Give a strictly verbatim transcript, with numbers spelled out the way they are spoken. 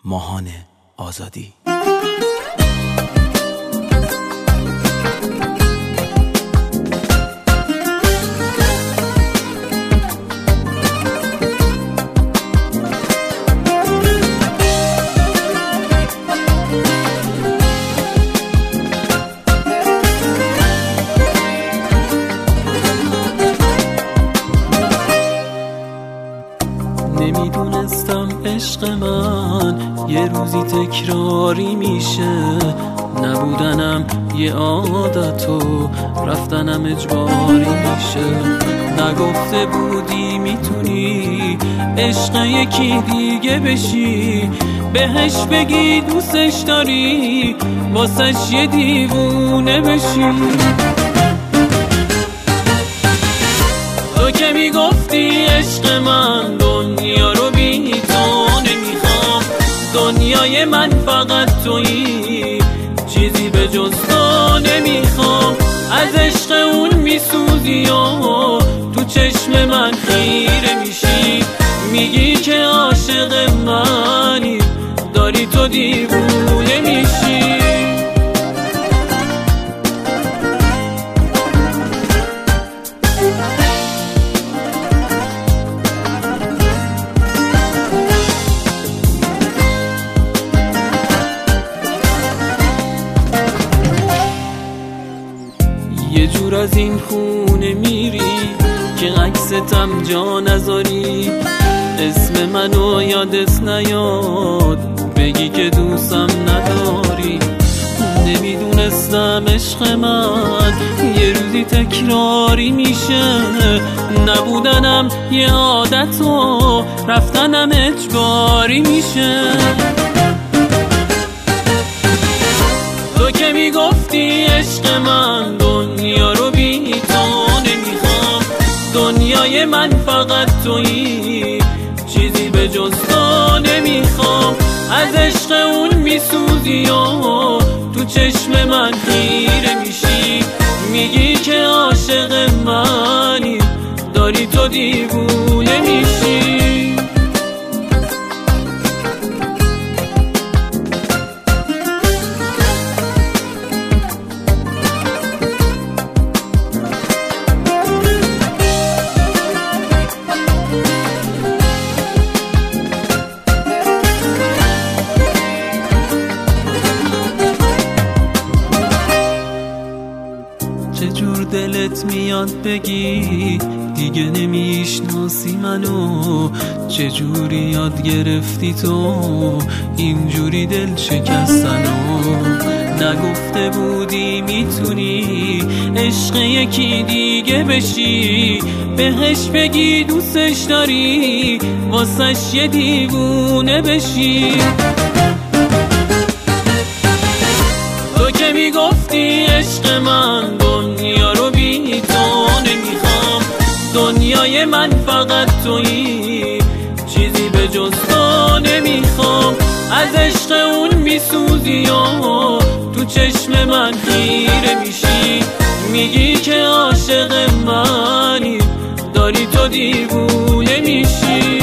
ماهان آزادی. نمیدونستم عشق من یه روزی تکراری میشه، نبودنم یه عادت و رفتنم اجباری میشه. نگفته بودی میتونی عشق یکی دیگه بشی، بهش بگی دوستش داری واسش یه دیوونه بشی. تو که میگفتی عشق من دنیا رو بی تو نمیخوام، دنیای من فقط تویی چیزی به جز تو نمیخوام. از عشق اون میسوزی و تو چشم من خیره میشی، میگی که عاشق منی داری تو دیوونه میشی. یه جور از این خونه میری که عکستم جا نذاری، اسم منو یادت نیاد بگی که دوستم نداری. نمیدونستم عشق من یه روزی تکراری میشه، نبودنم یه عادت و رفتنم اجباری میشه. تو که میگفتی عشق من دنیا رو بی تو نمیخوام، دنیای من فقط تویی چیزی به جز تو نمیخوام. از عشق اون میسوزی و تو چشم من خیره میشی، میگی که عاشق منی داری تو دیوونه میشی. چجور دلت میاد بگی دیگه نمیشناسی منو، چجوری یاد گرفتی تو اینجوری دل شکستنو. نگفته بودی میتونی عشق یکی دیگه بشی، بهش بگی دوستش داری واسش یه دیوونه بشی. تو که میگفتی عشق من دنیا رو بی تو نمیخوام، دنیای من فقط تویی چیزی به جز تو نمیخوام. از عشق اون میسوزی و تو چشم من خیره میشی، میگی که عاشق منی داری تو دیوونه میشی.